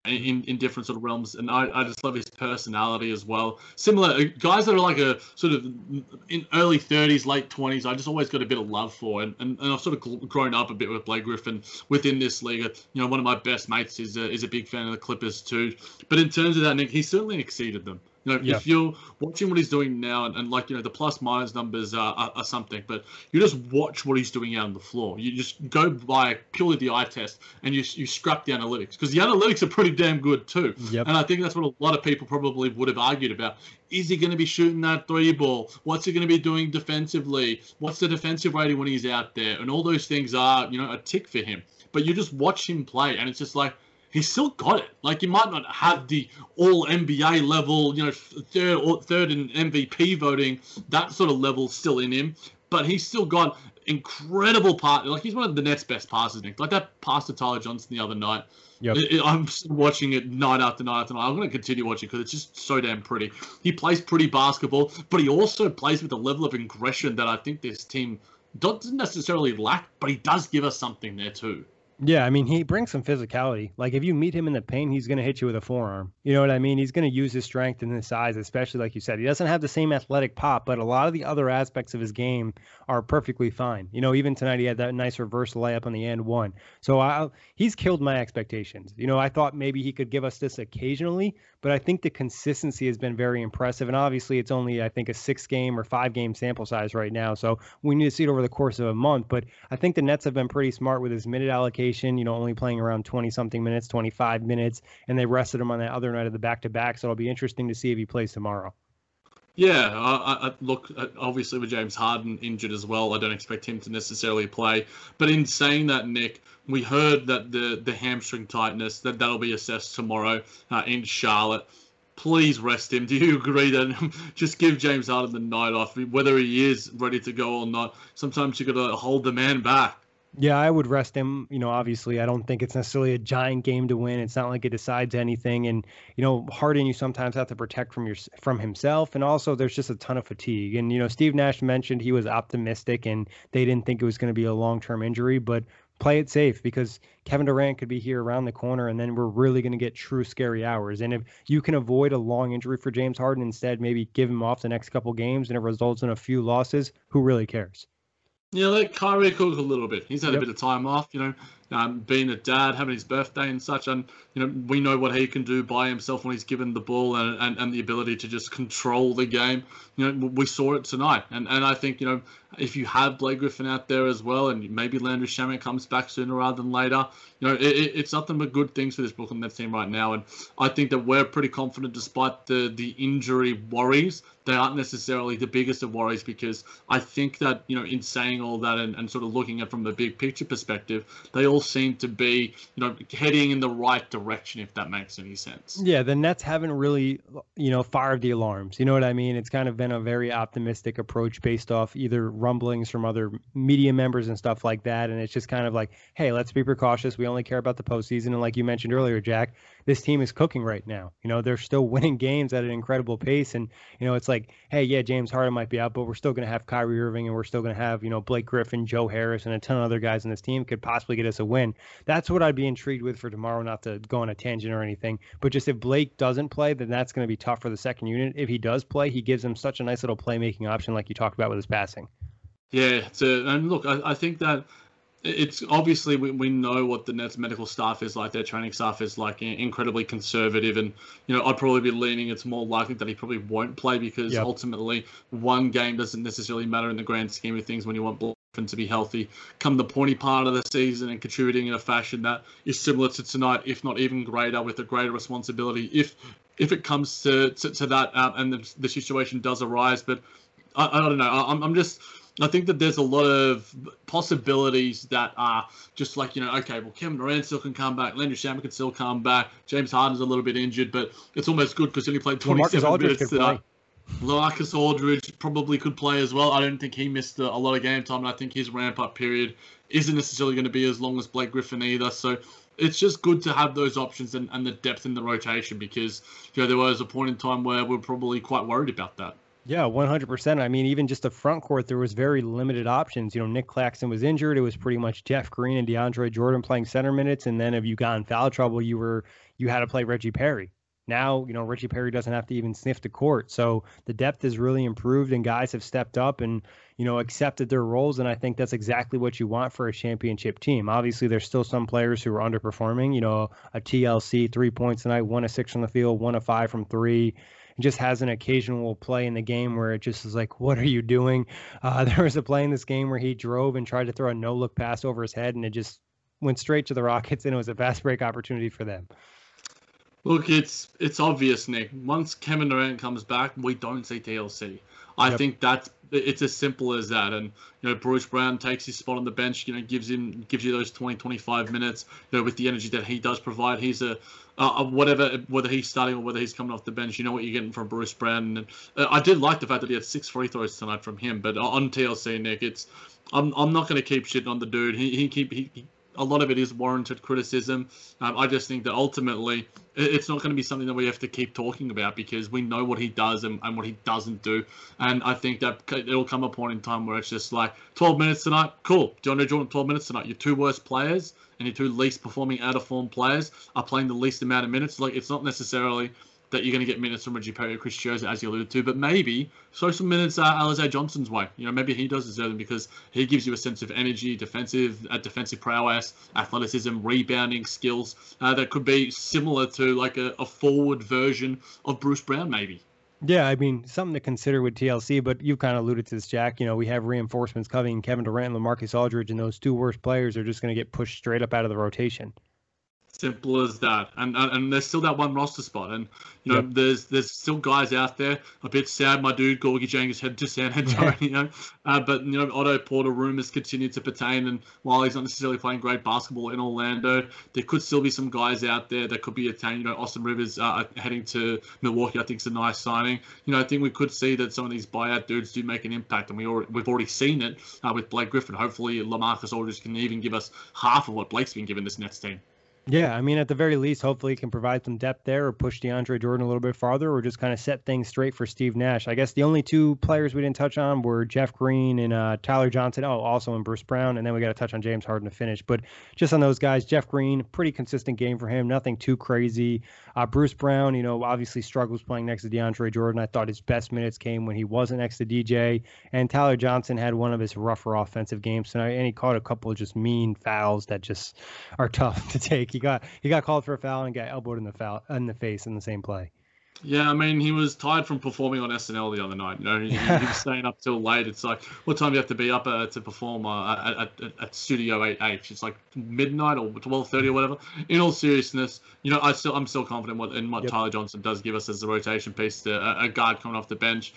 in different sort of realms, and I just love his personality as well. Similar guys that are like a sort of in early 30s, late 20s, I just always got a bit of love for, and I've sort of grown up a bit with Blake Griffin within this league. You know, one of my best mates is a big fan of the Clippers too. But in terms of that, Nick, he certainly exceeded them. You know, if you're watching what he's doing now, and like, you know, the plus minus numbers are something, but you just watch what he's doing out on the floor. You just go by purely the eye test, and you scrap the analytics, because the analytics are pretty damn good too. And I think that's what a lot of people probably would have argued about. Is he going to be shooting that 3-ball? What's he going to be doing defensively? What's the defensive rating when he's out there? And all those things are, you know, a tick for him. But you just watch him play, and it's just like, he's still got it. Like, you might not have the all NBA level, you know, third in MVP voting, that sort of level still in him, but he's still got incredible part. Like, he's one of the Nets' best passers, Nick. Like that pass to Tyler Johnson the other night. I'm still watching it night after night after night. I'm going to continue watching because it's just so damn pretty. He plays pretty basketball, but he also plays with a level of aggression that I think this team doesn't necessarily lack, but he does give us something there too. Yeah, I mean, he brings some physicality. Like, if you meet him in the paint, he's going to hit you with a forearm. You know what I mean? He's going to use his strength and his size, especially like you said. He doesn't have the same athletic pop, but a lot of the other aspects of his game are perfectly fine. You know, even tonight he had that nice reverse layup on the and one. So he's killed my expectations. You know, I thought maybe he could give us this occasionally, but I think the consistency has been very impressive. And obviously it's only, I think, a 6-game or 5-game sample size right now. So we need to see it over the course of a month. But I think the Nets have been pretty smart with his minute allocation, you know, only playing around 20-something minutes, 25 minutes, and they rested him on that other night of the back-to-back. So it'll be interesting to see if he plays tomorrow. Yeah, look, obviously with James Harden injured as well, I don't expect him to necessarily play. But in saying that, Nick, we heard that the hamstring tightness, that'll be assessed tomorrow in Charlotte. Please rest him. Do you agree that just give James Harden the night off, whether he is ready to go or not? Sometimes you got to hold the man back. Yeah, I would rest him. You know, obviously, I don't think it's necessarily a giant game to win. It's not like it decides anything. And, you know, Harden, you sometimes have to protect from himself. And also, there's just a ton of fatigue. And, you know, Steve Nash mentioned he was optimistic and they didn't think it was going to be a long-term injury. But play it safe, because Kevin Durant could be here around the corner, and then we're really going to get true scary hours. And if you can avoid a long injury for James Harden, instead maybe give him off the next couple games and it results in a few losses, who really cares? Yeah, let Kyrie cook a little bit. He's had a bit of time off, you know, being a dad, having his birthday and such. And, you know, we know what he can do by himself when he's given the ball and the ability to just control the game. You know, we saw it tonight. And I think, you know, if you have Blake Griffin out there as well, and maybe Landry Shamet comes back sooner rather than later, you know, it's nothing but good things for this Brooklyn Nets team right now. And I think that we're pretty confident despite the injury worries. They aren't necessarily the biggest of worries, because I think that, you know, in saying all that and sort of looking at it from the big picture perspective, they all seem to be, you know, heading in the right direction, if that makes any sense. Yeah, the Nets haven't really, you know, fired the alarms. You know what I mean? It's kind of been a very optimistic approach based off either rumblings from other media members and stuff like that. And it's just kind of like, hey, let's be precautious. We only care about the postseason. And like you mentioned earlier, Jack, this team is cooking right now. You know, they're still winning games at an incredible pace. And, you know, it's like, hey, yeah, James Harden might be out, but we're still going to have Kyrie Irving, and we're still going to have, you know, Blake Griffin, Joe Harris, and a ton of other guys in this team could possibly get us a win. That's what I'd be intrigued with for tomorrow, not to go on a tangent or anything, but just if Blake doesn't play, then that's going to be tough for the second unit. If he does play, he gives them such a nice little playmaking option like you talked about with his passing. Yeah, and look, I think that it's obviously we know what the Nets medical staff is like, their training staff is like, incredibly conservative, and, you know, I'd probably be leaning it's more likely that he probably won't play, because ultimately one game doesn't necessarily matter in the grand scheme of things when you want Griffin to be healthy come the pointy part of the season and contributing in a fashion that is similar to tonight, if not even greater, with a greater responsibility if it comes to that and the situation does arise. But I don't know. I think that there's a lot of possibilities that are just like, you know, okay, well, Kevin Durant still can come back. Landry Shamet can still come back. James Harden's a little bit injured, but it's almost good because he only played 27 minutes tonight. Marcus Aldridge probably could play as well. I don't think he missed a lot of game time, and I think his ramp-up period isn't necessarily going to be as long as Blake Griffin either. So it's just good to have those options and the depth in the rotation, because, you know, there was a point in time where we're probably quite worried about that. Yeah, 100%. I mean, even just the front court, there was very limited options. Nick Claxton was injured. It was pretty much Jeff Green and DeAndre Jordan playing center minutes. And then if you got in foul trouble, you had to play Reggie Perry. Now, Reggie Perry doesn't have to even sniff the court. So the depth has really improved and guys have stepped up and, accepted their roles. And I think that's exactly what you want for a championship team. Obviously, there's still some players who are underperforming. A TLC, 3 points tonight, 1 of 6 from the field, 1 of 5 from 3. Just has an occasional play in the game where it just is like, what are you doing? There was a play in this game where he drove and tried to throw a no-look pass over his head, and it just went straight to the Rockets, and it was a fast break opportunity for them. Look, it's obvious, Nick. Once Kevin Durant comes back, we don't see TLC. I think it's as simple as that. And Bruce Brown takes his spot on the bench. Gives you those 20-25 minutes. With the energy that he does provide, he's a whether he's starting or whether he's coming off the bench. You know what you're getting from Bruce Brown. And I did like the fact that he had 6 free throws tonight from him. But on TLC, Nick, I'm not going to keep shitting on the dude. He a lot of it is warranted criticism. I just think that ultimately it's not going to be something that we have to keep talking about because we know what he does and what he doesn't do. And I think that it'll come a point in time where it's just like 12 minutes tonight, cool. DeAndre Jordan, 12 minutes tonight. Your 2 worst players and your 2 least performing out-of-form players are playing the least amount of minutes. Like, it's not necessarily that you're going to get minutes from Reggie Perry or Chris Chiozza, as you alluded to, but maybe throw some minutes Alize Johnson's way. Maybe he does deserve them because he gives you a sense of energy, defensive prowess, athleticism, rebounding skills that could be similar to like a forward version of Bruce Brown, maybe. Yeah, I mean, something to consider with TLC, but you've kind of alluded to this, Jack. We have reinforcements coming. Kevin Durant and LaMarcus Aldridge, and those 2 worst players are just going to get pushed straight up out of the rotation. Simple as that, and there's still that one roster spot, and there's still guys out there. A bit sad, my dude Gorgie Jang headed to San Antonio, but Otto Porter rumors continue to pertain, and while he's not necessarily playing great basketball in Orlando, there could still be some guys out there that could be attained. Austin Rivers heading to Milwaukee, I think is a nice signing. I think we could see that some of these buyout dudes do make an impact, and we've already seen it with Blake Griffin. Hopefully, LaMarcus Aldridge can even give us half of what Blake's been given this Nets team. Yeah, I mean, at the very least, hopefully he can provide some depth there or push DeAndre Jordan a little bit farther or just kind of set things straight for Steve Nash. I guess the only 2 players we didn't touch on were Jeff Green and Tyler Johnson. Oh, also in Bruce Brown. And then we got to touch on James Harden to finish. But just on those guys, Jeff Green, pretty consistent game for him. Nothing too crazy. Bruce Brown, obviously struggles playing next to DeAndre Jordan. I thought his best minutes came when he wasn't next to DJ. And Tyler Johnson had one of his rougher offensive games tonight. And he caught a couple of just mean fouls that just are tough to take. He got called for a foul and got elbowed in the face in the same play. Yeah, I mean, he was tired from performing on SNL the other night. He was staying up till late. It's like, what time do you have to be up to perform at Studio 8H? It's like midnight or 12:30 or whatever. In all seriousness, I'm still confident in what Tyler Johnson does give us as a rotation piece, to a guard coming off the bench.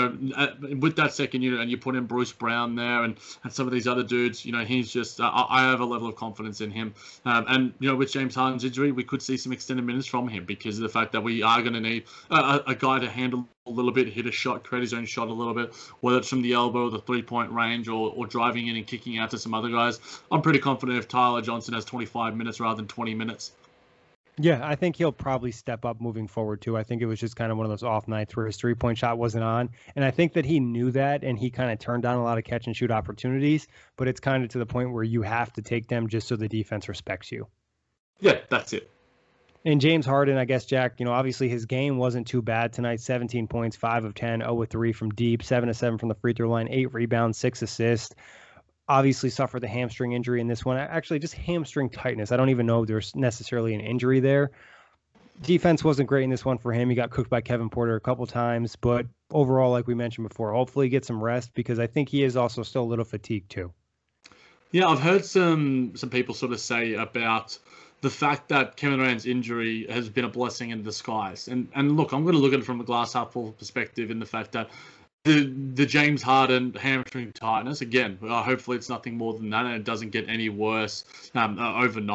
With that second unit, and you put in Bruce Brown there and some of these other dudes. He's just I have a level of confidence in him. And with James Harden's injury, we could see some extended minutes from him because of the fact that we are going to need a guy to handle a little bit, hit a shot, create his own shot a little bit, whether it's from the elbow or the 3-point range or driving in and kicking out to some other guys. I'm pretty confident if Tyler Johnson has 25 minutes rather than 20 minutes. Yeah, I think he'll probably step up moving forward too. I think it was just kind of one of those off nights where his 3-point shot wasn't on. And I think that he knew that and he kind of turned down a lot of catch and shoot opportunities, but it's kind of to the point where you have to take them just so the defense respects you. Yeah, that's it. And James Harden, I guess, Jack, obviously his game wasn't too bad tonight. 17 points, 5 of 10, 0 of 3 from deep, 7 of 7 from the free throw line, 8 rebounds, 6 assists. Obviously suffered the hamstring injury in this one. Actually, just hamstring tightness. I don't even know if there's necessarily an injury there. Defense wasn't great in this one for him. He got cooked by Kevin Porter a couple times. But overall, like we mentioned before, hopefully get some rest because I think he is also still a little fatigued too. Yeah, I've heard some people sort of say about the fact that Kevin Durant's injury has been a blessing in disguise. And look, I'm going to look at it from a glass half full perspective in the fact that the James Harden hamstring tightness, again, hopefully it's nothing more than that and it doesn't get any worse overnight.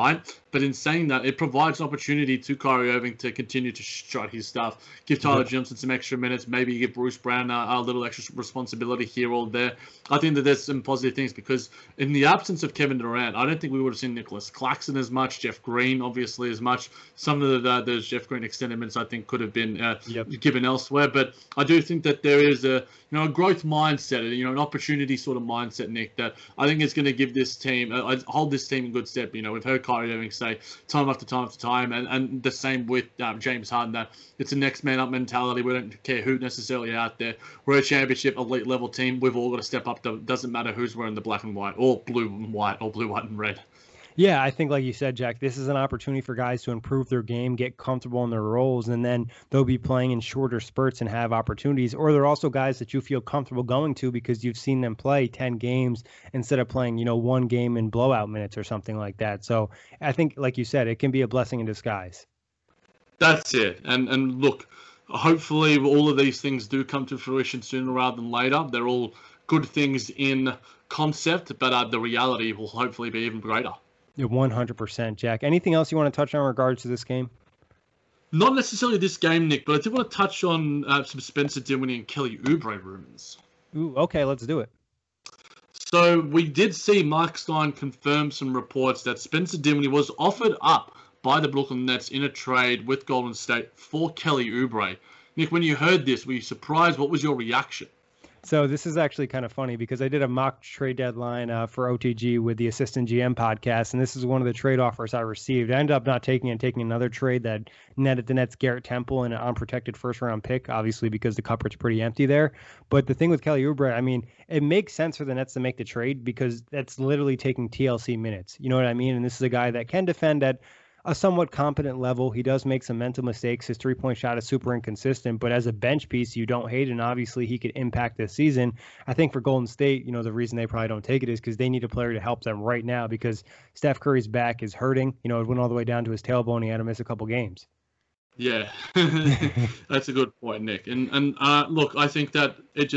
But in saying that, it provides an opportunity to Kyrie Irving to continue to strut his stuff, give Tyler Johnson some extra minutes, maybe give Bruce Brown a little extra responsibility here or there. I think that there's some positive things because in the absence of Kevin Durant, I don't think we would have seen Nicholas Claxton as much, Jeff Green obviously as much. Some of those Jeff Green extended minutes I think could have been given elsewhere. But I do think that there is a growth mindset, an opportunity sort of mindset, Nick, that I think is going to give this team, hold this team in good step. We've heard Kyrie Irving say time after time after time, and the same with James Harden, that it's a next man up mentality. We don't care who necessarily out there. We're a championship elite level team. We've all got to step up. Doesn't matter who's wearing the black and white or blue and white or blue, white and red. Yeah, I think like you said, Jack, this is an opportunity for guys to improve their game, get comfortable in their roles, and then they'll be playing in shorter spurts and have opportunities. Or they're also guys that you feel comfortable going to because you've seen them play 10 games instead of playing, one game in blowout minutes or something like that. So I think, like you said, it can be a blessing in disguise. That's it. And look, hopefully all of these things do come to fruition sooner rather than later. They're all good things in concept, but the reality will hopefully be even greater. 100%, Jack. Anything else you want to touch on in regards to this game? Not necessarily this game, Nick, but I did want to touch on some Spencer Dinwiddie and Kelly Oubre rumors. Ooh, okay, let's do it. So we did see Mark Stein confirm some reports that Spencer Dinwiddie was offered up by the Brooklyn Nets in a trade with Golden State for Kelly Oubre. Nick, when you heard this, were you surprised? What was your reaction? So this is actually kind of funny because I did a mock trade deadline for OTG with the Assistant GM podcast, and this is one of the trade offers I received. I ended up not taking it and taking another trade that netted the Nets Garrett Temple and an unprotected first-round pick, obviously because the cupboard's pretty empty there. But the thing with Kelly Oubre, I mean, it makes sense for the Nets to make the trade because that's literally taking TLC minutes. You know what I mean? And this is a guy that can defend at a somewhat competent level. He does make some mental mistakes. His three-point shot is super inconsistent, but as a bench piece, you don't hate it, and obviously he could impact this season. I think for Golden State, the reason they probably don't take it is because they need a player to help them right now because Steph Curry's back is hurting. It went all the way down to his tailbone. He had to miss a couple games. Yeah, that's a good point, Nick. And look, I think that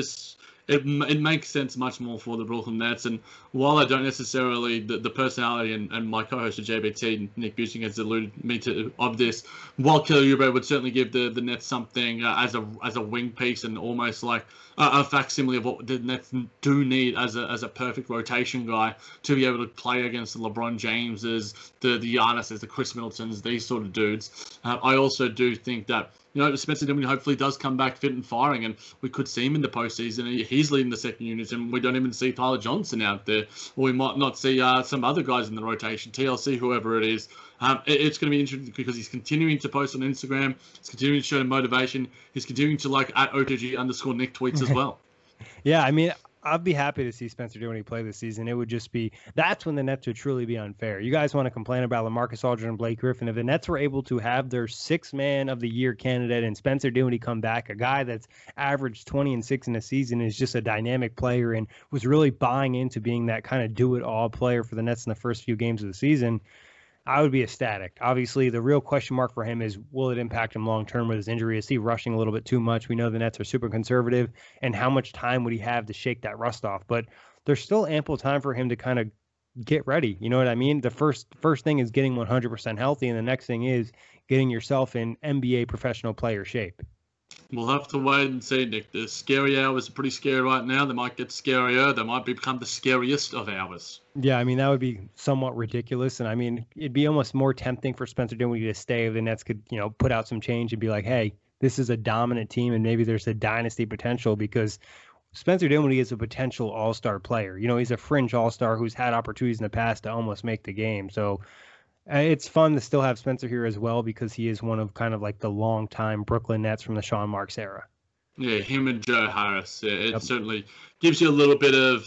it makes sense much more for the Brooklyn Nets. And while I don't necessarily, the personality and my co-host of JBT, Nick Busing, has alluded me to of this, while Kelly Oubre would certainly give the Nets something as a wing piece and almost like a facsimile of what the Nets do need as a perfect rotation guy to be able to play against the LeBron Jameses, the Giannis's, the Chris Middletons, these sort of dudes. I also do think that Spencer Dinwiddie hopefully does come back fit and firing, and we could see him in the postseason. He's leading the second unit, and we don't even see Tyler Johnson out there, or we might not see some other guys in the rotation, TLC, whoever it is. It's going to be interesting because he's continuing to post on Instagram. He's continuing to show motivation. He's continuing to like at @OTG_Nick tweets as well. Yeah, I mean, I'd be happy to see Spencer Dinwiddie play this season. It would just be, that's when the Nets would truly be unfair. You guys want to complain about LaMarcus Aldridge and Blake Griffin. If the Nets were able to have their sixth man of the year candidate and Spencer Dinwiddie come back, a guy that's averaged 20 and 6 in a season, is just a dynamic player and was really buying into being that kind of do-it-all player for the Nets in the first few games of the season, I would be ecstatic. Obviously, the real question mark for him is, will it impact him long-term with his injury? Is he rushing a little bit too much? We know the Nets are super conservative, and how much time would he have to shake that rust off? But there's still ample time for him to kind of get ready. You know what I mean? The first thing is getting 100% healthy, and the next thing is getting yourself in NBA professional player shape. We'll have to wait and see, Nick. The scary hours are pretty scary right now. They might get scarier. They might become the scariest of hours. Yeah, I mean, that would be somewhat ridiculous. And I mean, it'd be almost more tempting for Spencer Dinwiddie to stay if the Nets could, put out some change and be like, hey, this is a dominant team and maybe there's a dynasty potential, because Spencer Dinwiddie is a potential all-star player. He's a fringe all-star who's had opportunities in the past to almost make the game. So it's fun to still have Spencer here as well, because he is one of kind of like the long-time Brooklyn Nets from the Sean Marks era. Yeah, him and Joe Harris. It certainly gives you a little bit of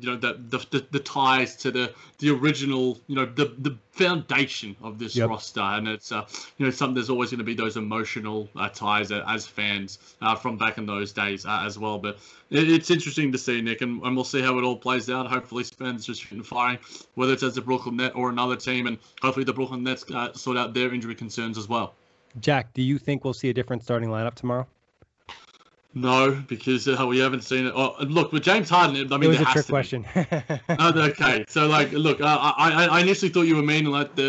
the ties to the original, the foundation of this roster, and it's something. There's always going to be those emotional ties as fans from back in those days as well. But it's interesting to see, Nick, and we'll see how it all plays out. Hopefully, Spencer's fit and firing, whether it's as a Brooklyn Net or another team, and hopefully the Brooklyn Nets sort out their injury concerns as well. Jack, do you think we'll see a different starting lineup tomorrow? No, because we haven't seen it. Oh, look, with James Harden, I mean, it was a trick question. Okay, so look, I initially thought you were meaning like the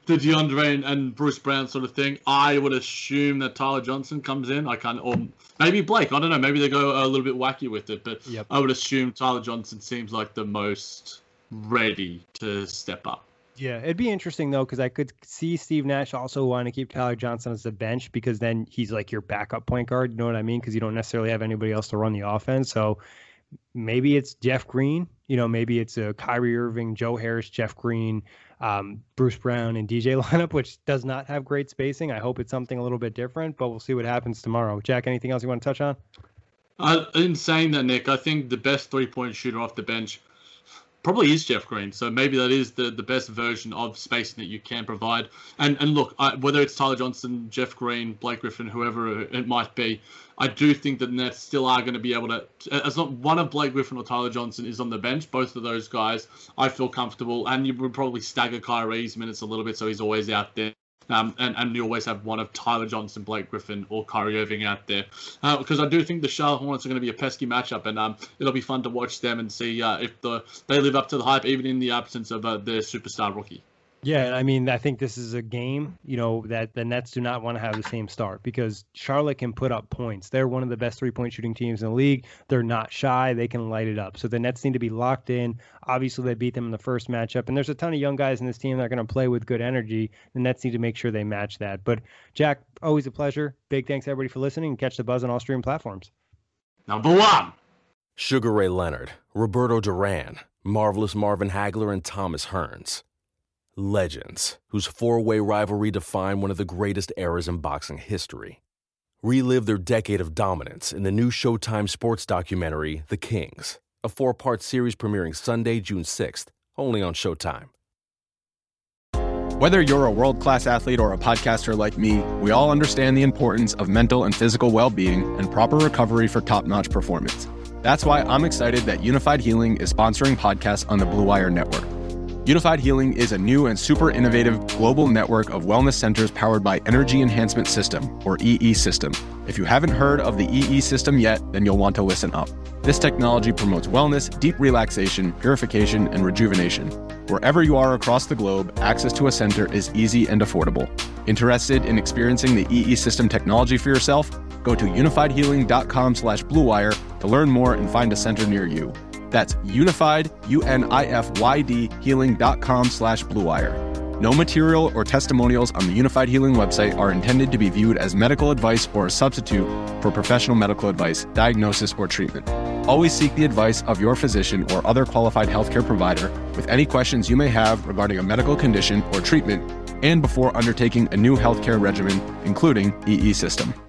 the DeAndre and Bruce Brown sort of thing, I would assume that Tyler Johnson comes in. Or maybe Blake. I don't know. Maybe they go a little bit wacky with it, but I would assume Tyler Johnson seems like the most ready to step up. Yeah, it'd be interesting, though, because I could see Steve Nash also wanting to keep Tyler Johnson as the bench because then he's like your backup point guard. You know what I mean? Because you don't necessarily have anybody else to run the offense. So maybe it's Jeff Green. Maybe it's a Kyrie Irving, Joe Harris, Jeff Green, Bruce Brown, and DJ lineup, which does not have great spacing. I hope it's something a little bit different, but we'll see what happens tomorrow. Jack, anything else you want to touch on? In saying that, Nick, I think the best three-point shooter off the bench probably is Jeff Green. So maybe that is the best version of spacing that you can provide. And look, whether it's Tyler Johnson, Jeff Green, Blake Griffin, whoever it might be, I do think that the Nets still are going to be able to, as not one of Blake Griffin or Tyler Johnson is on the bench, both of those guys, I feel comfortable. And you would probably stagger Kyrie's minutes a little bit so he's always out there. And you always have one of Tyler Johnson, Blake Griffin, or Kyrie Irving out there. Because I do think the Charlotte Hornets are going to be a pesky matchup, and it'll be fun to watch them and see if they live up to the hype, even in the absence of their superstar rookie. Yeah, I mean, I think this is a game, that the Nets do not want to have the same start because Charlotte can put up points. They're one of the best three-point shooting teams in the league. They're not shy. They can light it up. So the Nets need to be locked in. Obviously, they beat them in the first matchup, and there's a ton of young guys in this team that are going to play with good energy. The Nets need to make sure they match that. But, Jack, always a pleasure. Big thanks, everybody, for listening, and catch the buzz on all streaming platforms. Number 1. Sugar Ray Leonard, Roberto Duran, Marvelous Marvin Hagler, and Thomas Hearns. Legends, whose four-way rivalry defined one of the greatest eras in boxing history. Relive their decade of dominance in the new Showtime sports documentary, The Kings, a 4-part series premiering Sunday, June 6th, only on Showtime. Whether you're a world-class athlete or a podcaster like me, we all understand the importance of mental and physical well-being and proper recovery for top-notch performance. That's why I'm excited that Unified Healing is sponsoring podcasts on the Blue Wire Network. Unified Healing is a new and super innovative global network of wellness centers powered by Energy Enhancement System, or EE System. If you haven't heard of the EE System yet, then you'll want to listen up. This technology promotes wellness, deep relaxation, purification, and rejuvenation. Wherever you are across the globe, access to a center is easy and affordable. Interested in experiencing the EE System technology for yourself? Go to unifiedhealing.com/bluewire to learn more and find a center near you. That's unified, UNIFYD, healing.com/bluewire. No material or testimonials on the Unified Healing website are intended to be viewed as medical advice or a substitute for professional medical advice, diagnosis, or treatment. Always seek the advice of your physician or other qualified healthcare provider with any questions you may have regarding a medical condition or treatment and before undertaking a new healthcare regimen, including EE System.